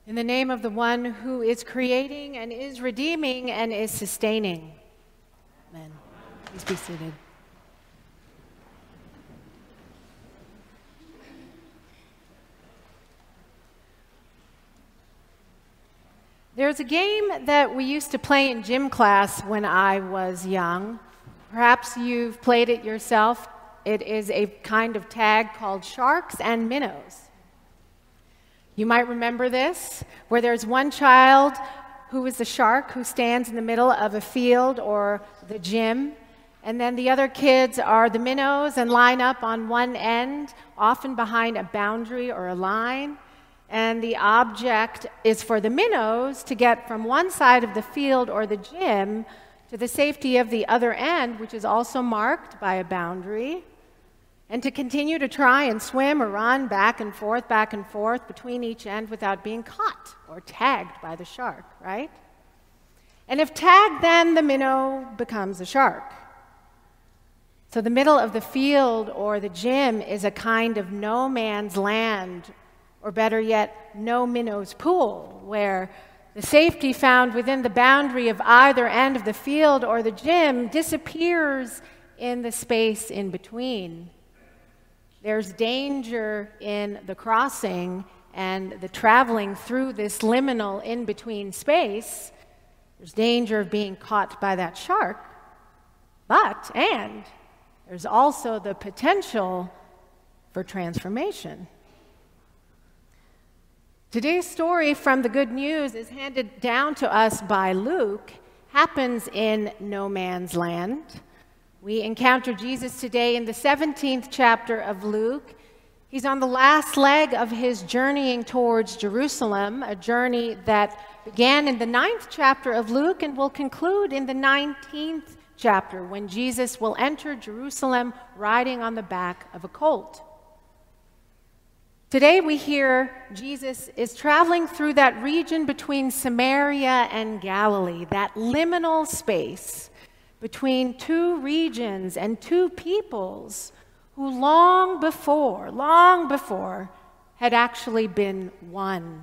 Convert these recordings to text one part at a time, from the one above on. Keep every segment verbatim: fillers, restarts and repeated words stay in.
In the name of the one who is creating and is redeeming and is sustaining. Amen. Please be seated. There's a game that we used to play in gym class when I was young. Perhaps you've played it yourself. It is a kind of tag called Sharks and Minnows. You might remember this, where there's one child who is the shark who stands in the middle of a field or the gym, and then the other kids are the minnows and line up on one end, often behind a boundary or a line. And the object is for the minnows to get from one side of the field or the gym to the safety of the other end, which is also marked by a boundary, and to continue to try and swim or run back and forth, back and forth between each end without being caught or tagged by the shark, right? And if tagged, then the minnow becomes a shark. So the middle of the field or the gym is a kind of no man's land, or better yet, no minnow's pool, where the safety found within the boundary of either end of the field or the gym disappears in the space in between. There's danger in the crossing and the traveling through this liminal in-between space. There's danger of being caught by that shark. But, and, there's also the potential for transformation. Today's story from the Good News is handed down to us by Luke, happens in no man's land. We encounter Jesus today in the seventeenth chapter of Luke. He's on the last leg of his journeying towards Jerusalem, a journey that began in the ninth chapter of Luke and will conclude in the nineteenth chapter, when Jesus will enter Jerusalem riding on the back of a colt. Today we hear Jesus is traveling through that region between Samaria and Galilee, that liminal space between two regions and two peoples who long before, long before, had actually been one.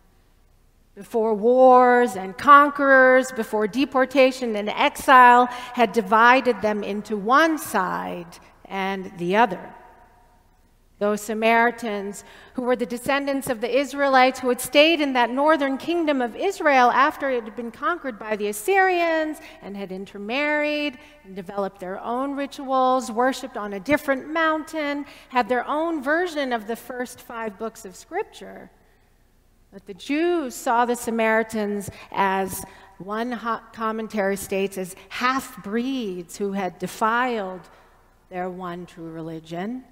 Before wars and conquerors, before deportation and exile had divided them into one side and the other. Those Samaritans who were the descendants of the Israelites who had stayed in that northern kingdom of Israel after it had been conquered by the Assyrians and had intermarried and developed their own rituals, worshipped on a different mountain, had their own version of the first five books of Scripture. But the Jews saw the Samaritans as, one commentary states, as half-breeds who had defiled their one true religion.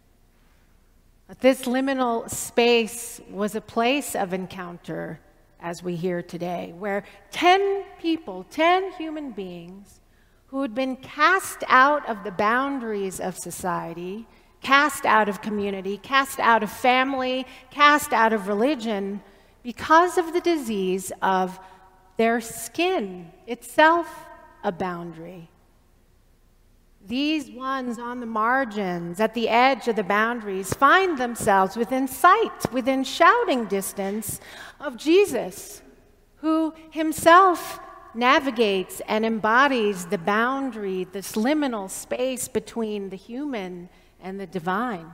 But this liminal space was a place of encounter, as we hear today, where ten people, ten human beings, who had been cast out of the boundaries of society, cast out of community, cast out of family, cast out of religion, because of the disease of their skin, itself a boundary. These ones on the margins, at the edge of the boundaries, find themselves within sight, within shouting distance of Jesus, who himself navigates and embodies the boundary, this liminal space between the human and the divine.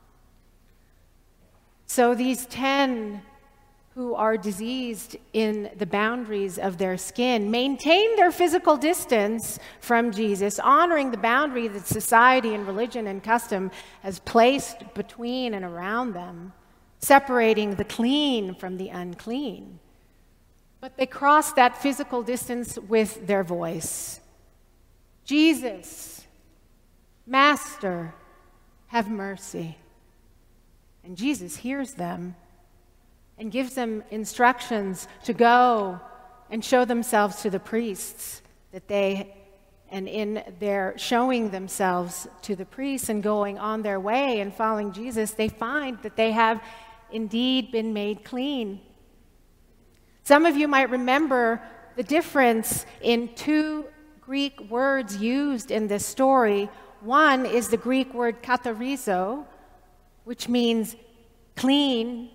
So these ten who are diseased in the boundaries of their skin maintain their physical distance from Jesus, honoring the boundary that society and religion and custom has placed between and around them, separating the clean from the unclean. But they cross that physical distance with their voice. Jesus, Master, have mercy. And Jesus hears them and gives them instructions to go and show themselves to the priests, that they, and in their showing themselves to the priests and going on their way and following Jesus, they find that they have indeed been made clean. Some of you might remember the difference in two Greek words used in this story. One is the Greek word katharizo, which means clean,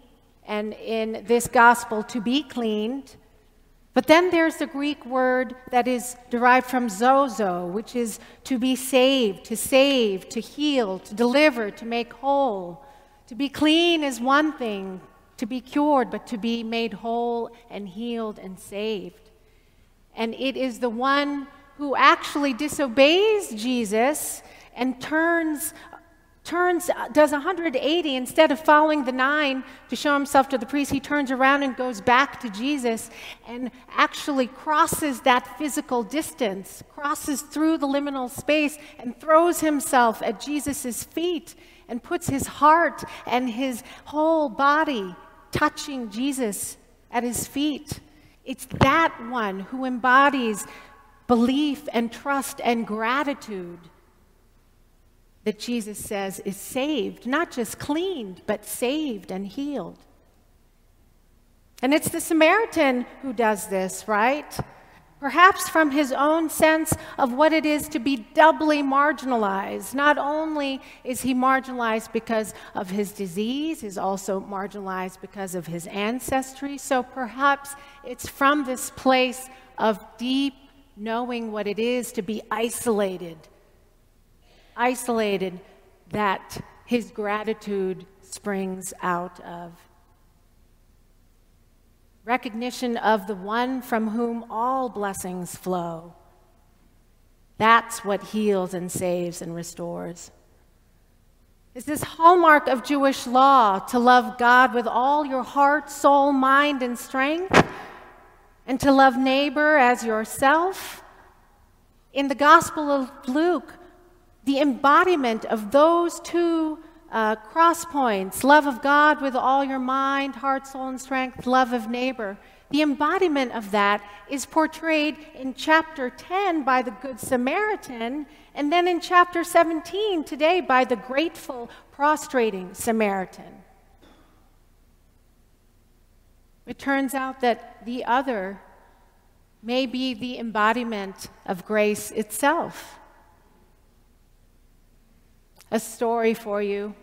and in this gospel, to be cleaned. But then there's the Greek word that is derived from zozo, which is to be saved, to save, to heal, to deliver, to make whole. To be clean is one thing, to be cured, but to be made whole and healed and saved. And it is the one who actually disobeys Jesus and turns turns, does one hundred eighty. Instead of following the nine to show himself to the priest, he turns around and goes back to Jesus and actually crosses that physical distance, crosses through the liminal space and throws himself at Jesus' feet and puts his heart and his whole body touching Jesus at his feet. It's that one who embodies belief and trust and gratitude that Jesus says is saved, not just cleaned, but saved and healed. And it's the Samaritan who does this, right? Perhaps from his own sense of what it is to be doubly marginalized. Not only is he marginalized because of his disease, he's also marginalized because of his ancestry. So perhaps it's from this place of deep knowing what it is to be isolated, isolated, that his gratitude springs out of. Recognition of the one from whom all blessings flow. That's what heals and saves and restores. It's this hallmark of Jewish law to love God with all your heart, soul, mind, and strength, and to love neighbor as yourself. In the Gospel of Luke, the embodiment of those two uh, cross points, love of God with all your mind, heart, soul, and strength, love of neighbor, the embodiment of that is portrayed in chapter ten by the Good Samaritan, and then in chapter seventeen today by the grateful, prostrating Samaritan. It turns out that the other may be the embodiment of grace itself. A story for you.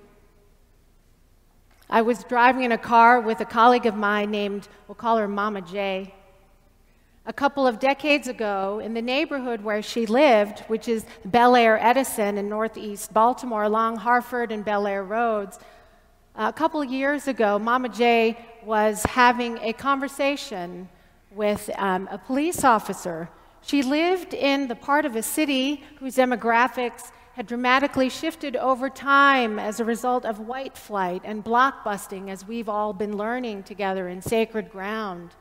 I was driving in a car with a colleague of mine named, we'll call her Mama J. A couple of decades ago, in the neighborhood where she lived, which is Bel Air Edison in northeast Baltimore, along Harford and Bel Air roads, a couple of years ago, Mama J was having a conversation with um, a police officer. She lived in the part of a city whose demographics had dramatically shifted over time as a result of white flight and blockbusting, as we've all been learning together in Sacred Ground.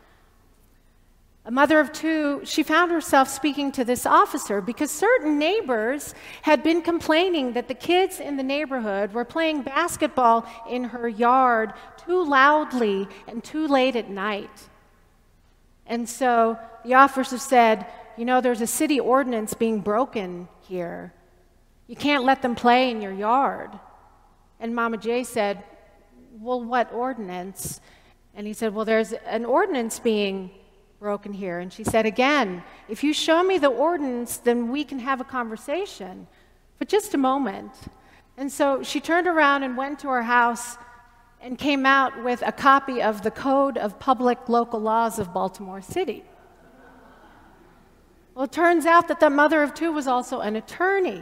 A mother of two, she found herself speaking to this officer because certain neighbors had been complaining that the kids in the neighborhood were playing basketball in her yard too loudly and too late at night. And so the officer said, you know, there's a city ordinance being broken here. You can't let them play in your yard. And Mama J said, well, what ordinance? And he said, well, there's an ordinance being broken here. And she said, again, if you show me the ordinance, then we can have a conversation. But just a moment. And so she turned around and went to her house and came out with a copy of the Code of Public Local Laws of Baltimore City. Well, it turns out that the mother of two was also an attorney.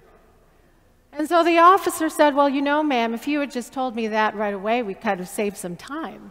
And so the officer said, well, you know, ma'am, if you had just told me that right away, we could have saved some time.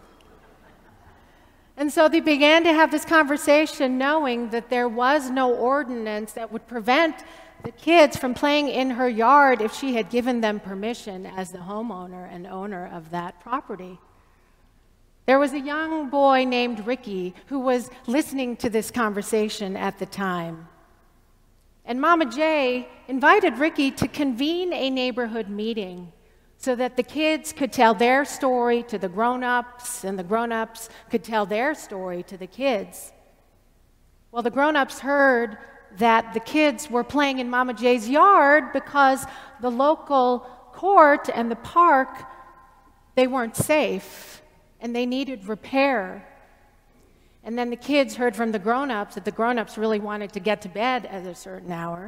And so they began to have this conversation knowing that there was no ordinance that would prevent the kids from playing in her yard if she had given them permission as the homeowner and owner of that property. There was a young boy named Ricky who was listening to this conversation at the time. And Mama J invited Ricky to convene a neighborhood meeting so that the kids could tell their story to the grown-ups, and the grown-ups could tell their story to the kids. Well, the grown-ups heard that the kids were playing in Mama J's yard because the local court and the park, they weren't safe, and they needed repair. And then the kids heard from the grown-ups that the grown-ups really wanted to get to bed at a certain hour.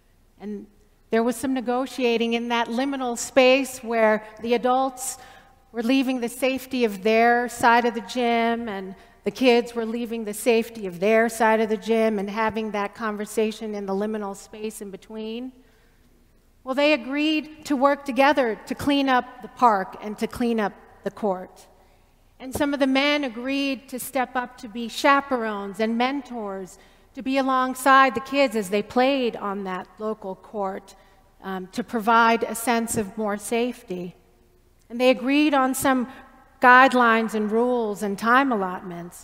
And there was some negotiating in that liminal space where the adults were leaving the safety of their side of the gym, and the kids were leaving the safety of their side of the gym and having that conversation in the liminal space in between. Well, they agreed to work together to clean up the park and to clean up the court. And some of the men agreed to step up to be chaperones and mentors, to be alongside the kids as they played on that local court, um, to provide a sense of more safety. And they agreed on some guidelines and rules and time allotments.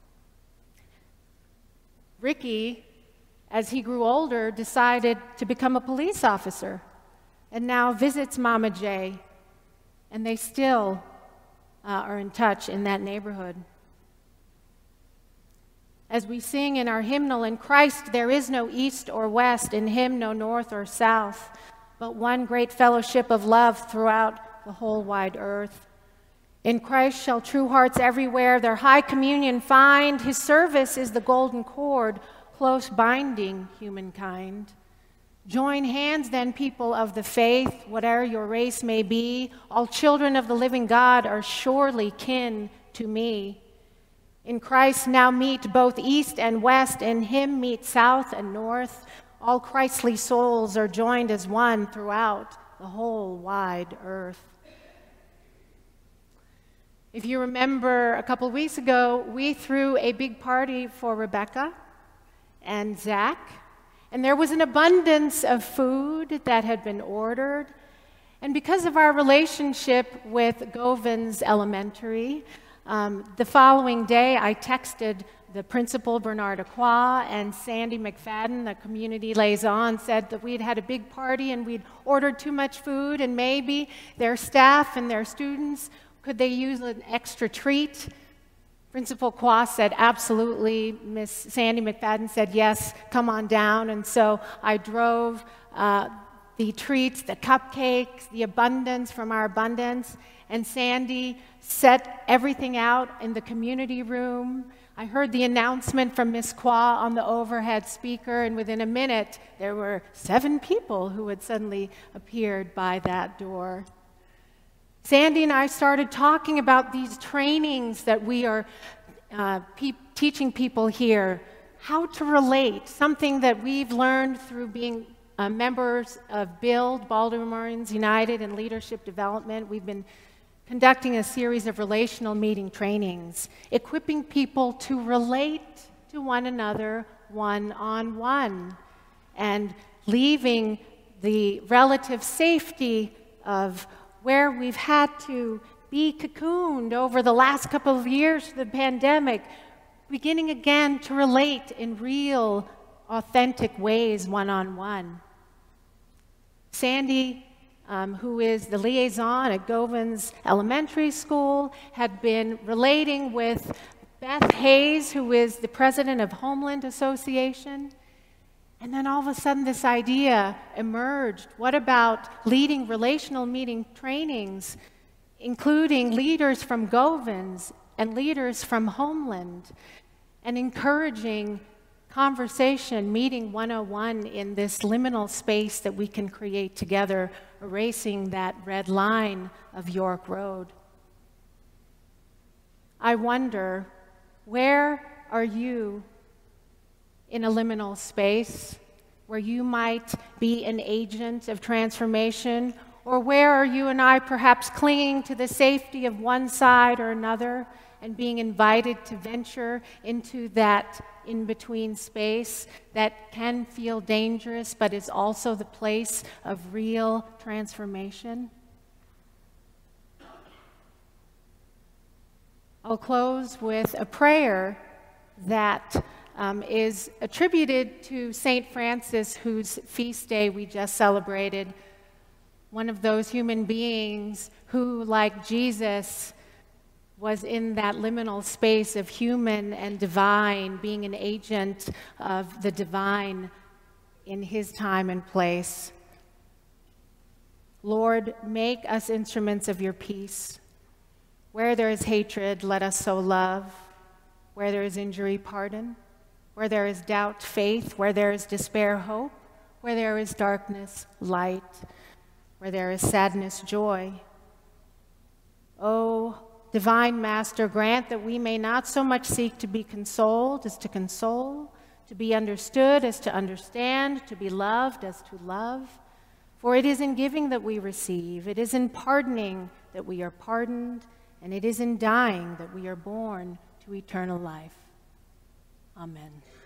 Ricky, as he grew older, decided to become a police officer and now visits Mama J, and they still uh, are in touch in that neighborhood. As we sing in our hymnal, in Christ there is no east or west, in him no north or south, but one great fellowship of love throughout the whole wide earth. In Christ shall true hearts everywhere their high communion find. His service is the golden cord, close binding humankind. Join hands then, people of the faith, whatever your race may be. All children of the living God are surely kin to me. In Christ now meet both east and west, in him meet south and north. All Christly souls are joined as one throughout the whole wide earth. If you remember, a couple of weeks ago, we threw a big party for Rebecca and Zach, and there was an abundance of food that had been ordered. And because of our relationship with Govans Elementary, um, the following day I texted the principal, Bernard Acqua, and Sandy McFadden, the community liaison, said that we'd had a big party and we'd ordered too much food, and maybe their staff and their students, could they use an extra treat? Principal Qua said, absolutely. Miss Sandy McFadden said, yes, come on down. And so I drove uh, the treats, the cupcakes, the abundance from our abundance, and Sandy set everything out in the community room. I heard the announcement from Miss Qua on the overhead speaker, and within a minute, there were seven people who had suddenly appeared by that door. Sandy and I started talking about these trainings that we are uh, pe teaching people here, how to relate, something that we've learned through being uh, members of BUILD, Baltimore Marines United, and Leadership Development. We've been conducting a series of relational meeting trainings, equipping people to relate to one another one-on-one, and leaving the relative safety of where we've had to be cocooned over the last couple of years of the pandemic, beginning again to relate in real, authentic ways one-on-one. Sandy, um, who is the liaison at Govans Elementary School, had been relating with Beth Hayes, who is the president of Homeland Association. And then all of a sudden this idea emerged. What about leading relational meeting trainings, including leaders from Govans and leaders from Homeland, and encouraging conversation, meeting one oh one in this liminal space that we can create together, erasing that red line of York Road. I wonder, where are you in a liminal space where you might be an agent of transformation? Or where are you and I perhaps clinging to the safety of one side or another and being invited to venture into that in-between space that can feel dangerous but is also the place of real transformation? I'll close with a prayer that Um, is attributed to Saint Francis, whose feast day we just celebrated, one of those human beings who, like Jesus, was in that liminal space of human and divine, being an agent of the divine in his time and place. Lord, make us instruments of your peace. Where there is hatred, let us sow love. Where there is injury, pardon. Where there is doubt, faith. Where there is despair, hope. Where there is darkness, light. Where there is sadness, joy. O divine Master, grant that we may not so much seek to be consoled as to console, to be understood as to understand, to be loved as to love. For it is in giving that we receive, it is in pardoning that we are pardoned, and it is in dying that we are born to eternal life. Amen.